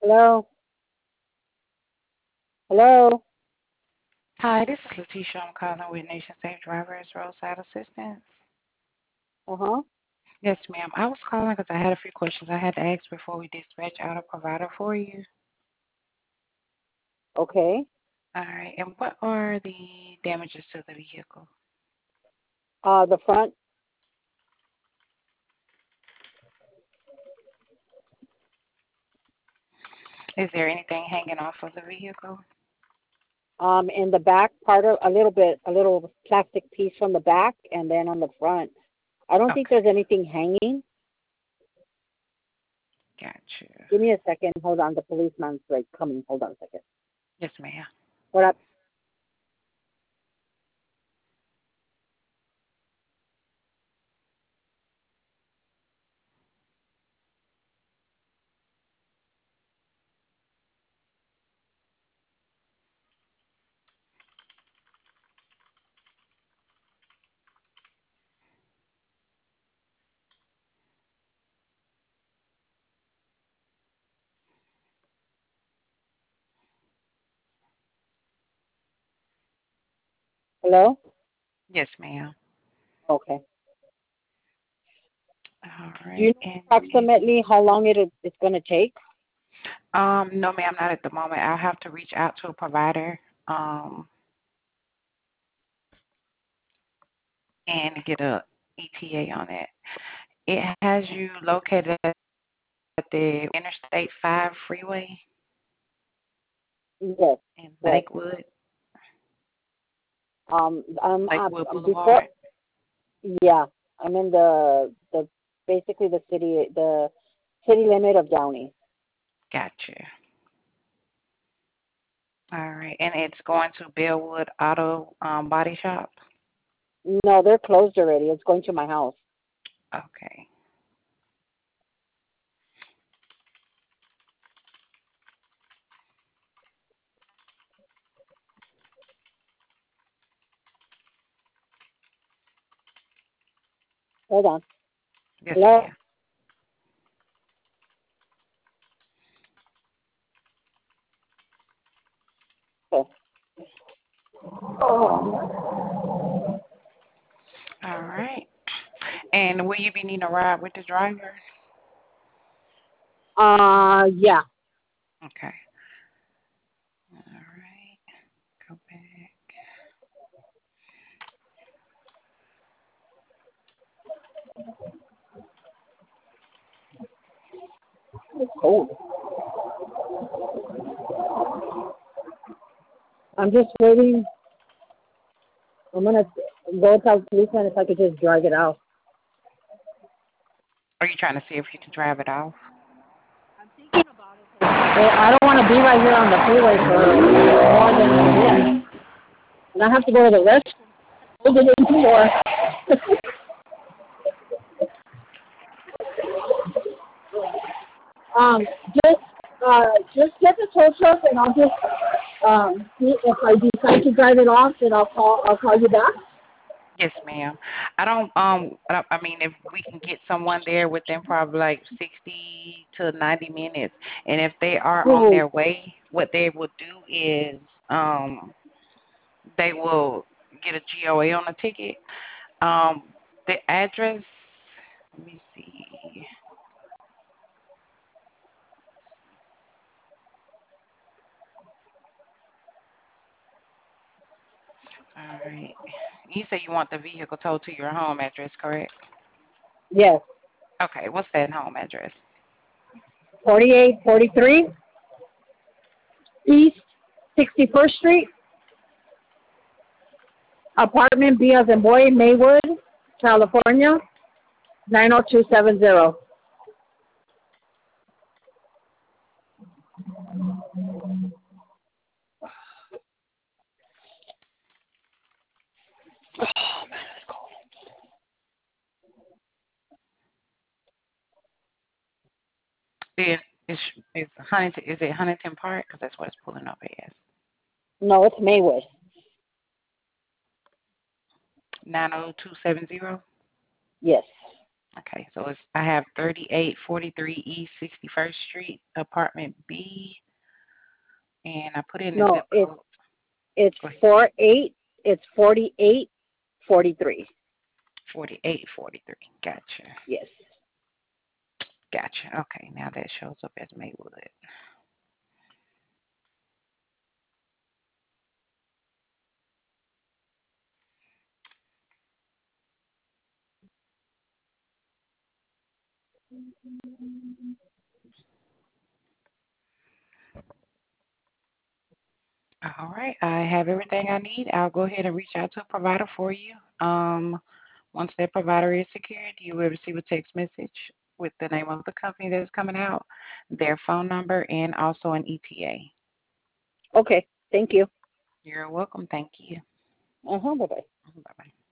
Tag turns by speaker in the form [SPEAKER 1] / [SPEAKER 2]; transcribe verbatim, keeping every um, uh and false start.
[SPEAKER 1] Hello? Hello?
[SPEAKER 2] Hi, this is Letitia. I'm calling with Nation Safe Drivers Roadside Assistance.
[SPEAKER 1] Uh-huh.
[SPEAKER 2] Yes, ma'am. I was calling because I had a few questions I had to ask before we dispatch out a provider for you.
[SPEAKER 1] Okay.
[SPEAKER 2] All right. And what are the damages to the vehicle?
[SPEAKER 1] Uh, the front,
[SPEAKER 2] Is there anything hanging off of the vehicle?
[SPEAKER 1] um, in the back part of a little bit, a little plastic piece from the back, and then on the front. I don't think
[SPEAKER 2] Okay.
[SPEAKER 1] there's anything hanging.
[SPEAKER 2] Gotcha.
[SPEAKER 1] Give me a second. Hold on. The policeman's like coming. Hold on a second.
[SPEAKER 2] Yes, ma'am.
[SPEAKER 1] What up? Hello?
[SPEAKER 2] Yes, ma'am.
[SPEAKER 1] Okay.
[SPEAKER 2] All
[SPEAKER 1] Do you
[SPEAKER 2] right.
[SPEAKER 1] know
[SPEAKER 2] And
[SPEAKER 1] approximately how long it it's going to take?
[SPEAKER 2] um, no, ma'am, not at the moment. I'll have to reach out to a provider um and get a E T A on it. It has you located at the Interstate five freeway
[SPEAKER 1] Yes.
[SPEAKER 2] in
[SPEAKER 1] Yes.
[SPEAKER 2] Lakewood,
[SPEAKER 1] Um, I'm uh,
[SPEAKER 2] Lakewood
[SPEAKER 1] before.
[SPEAKER 2] Boulevard.
[SPEAKER 1] Yeah, I'm in the the basically the city the city limit of Downey.
[SPEAKER 2] Gotcha. All right. And it's going to Bellwood Auto um, Body Shop.
[SPEAKER 1] No, they're closed already. It's going to my house.
[SPEAKER 2] Okay.
[SPEAKER 1] Hold on.
[SPEAKER 2] Yes,
[SPEAKER 1] Hello?
[SPEAKER 2] ma'am.
[SPEAKER 1] Okay. Oh.
[SPEAKER 2] All right. And will you be needing a ride with the driver?
[SPEAKER 1] Uh, yeah.
[SPEAKER 2] Okay. All right. Go back.
[SPEAKER 1] It's cold. I'm just waiting. I'm gonna go tell the policeman if I could just drive it out.
[SPEAKER 2] Are you trying to see if you can drive it off?
[SPEAKER 1] Well, I don't want to be right here on the freeway for more than a minute. And I have to go to the restroom. Hold it in more. um, just uh, just get the tow truck, and I'll just um see if I decide to drive it off, then I'll call. I'll call you back.
[SPEAKER 2] Yes, ma'am. I don't. Um. I I mean, if we can get someone there within probably like sixty to ninety minutes, and if they are on
[SPEAKER 1] Oh,
[SPEAKER 2] their way, what they will do is um they will get a G O A on the ticket. Um, the address. Let me see. All right. You say you want the vehicle towed to your home address, correct?
[SPEAKER 1] yes.
[SPEAKER 2] Okay. What's that home address?
[SPEAKER 1] Forty-eight, forty-three East sixty-first Street, apartment B as in boy, Maywood, California, nine oh two seven zero.
[SPEAKER 2] It is is Huntington. Is it Huntington Park? Because that's what it's pulling up as.
[SPEAKER 1] No, it's Maywood.
[SPEAKER 2] Nine zero two seven zero.
[SPEAKER 1] Yes.
[SPEAKER 2] Okay, so it's I have thirty-eight forty-three East sixty-first Street, apartment B, and I put in the
[SPEAKER 1] No,
[SPEAKER 2] zip
[SPEAKER 1] it's
[SPEAKER 2] code.
[SPEAKER 1] it's
[SPEAKER 2] Go ahead.
[SPEAKER 1] four eight. It's forty eight forty three.
[SPEAKER 2] forty-eight forty-three. Gotcha.
[SPEAKER 1] Yes.
[SPEAKER 2] Gotcha. Okay, now that shows up as Maywood. All right, I have everything I need. I'll go ahead and reach out to a provider for you. Um, once that provider is secured, you will receive a text message with the name of the company that's coming out, their phone number, and also an E T A.
[SPEAKER 1] Okay. Thank you.
[SPEAKER 2] You're welcome. Thank you.
[SPEAKER 1] Uh huh. Bye bye.
[SPEAKER 2] Bye bye.